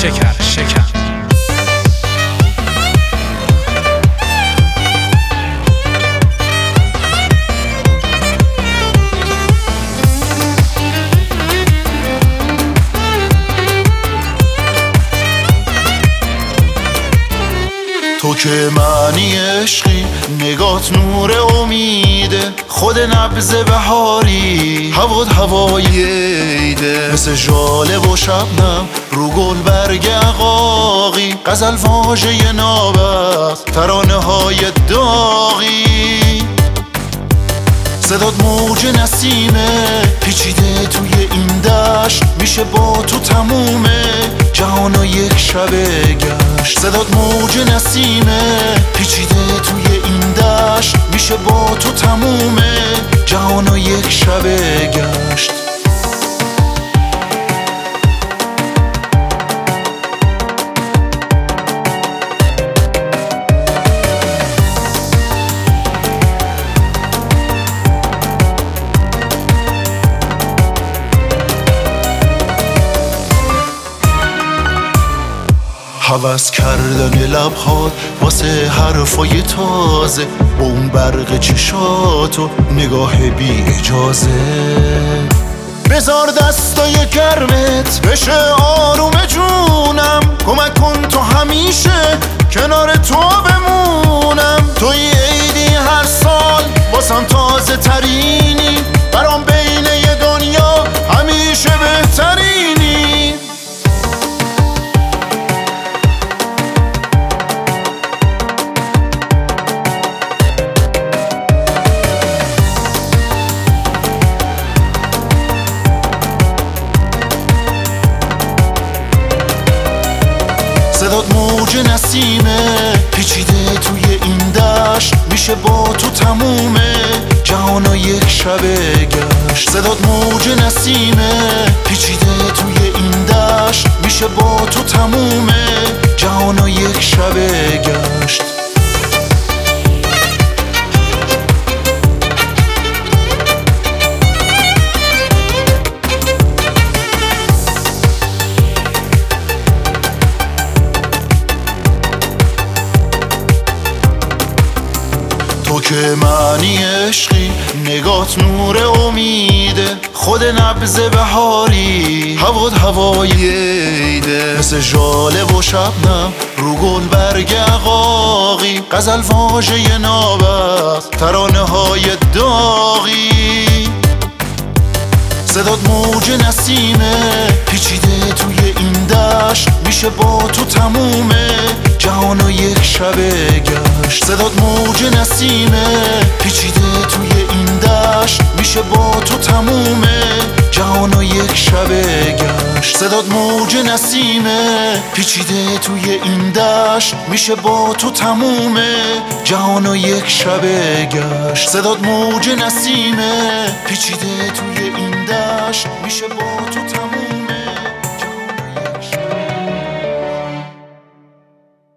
شکر شکن. تو که معنی عشقی، نگات نور امیده، خود نبض بهاری، هوات هوای عیده، مثل ژاله و شبنم رو گل برگ عقاقی، غزل واژه نابست، ترانه های داغی. صدات موج نسیمه پیچیده توی این دشت، میشه با تو تمومه جهان و یک شبه گشت. صدات موج نسیمه پیچیده توی این دشت، میشه با تو تمومه جهان و یک شبه گشت. هوس کردن لبهات واسه حرفای تازه، با اون برق چشات و نگاه بی اجازه. بذار دستای گرمت بشه آروم جونم، کمک کن تو همیشه کنار تو بمونم. توی عیدی هر سال واسم تازه ترینی، برام بین یه دنیا همیشه بهترینی. صدات موج نسیمه پیچیده توی این دشت، میشه با تو تمومه جهان و یک شبه گشت. صدات موج نسیمه پیچیده توی این دشت، میشه با تو تمومه جهان و یک شبه گشت. تو که معنی عشقی، نگات نور امیده، خود نبض بهاری، هوات هوای عیده، مثل ژاله و شبنم رو گل برگ عقاقی، غزل واژه نابست، ترانه های داغی. صدات موج نسیمه پیچیده توی این دشت، میشه با تو تمومه جهان و یک شبه گشت. صدات موج نسیمه پیچیده توی این دشت، میشه با تو تمومه جهان و یک شبه گشت. صدات موج نسیمه پیچیده توی این دشت، میشه با تو تمومه جهان و یک شبه گشت. صدات موج نسیمه پیچیده توی این دشت، میشه با تو تمومه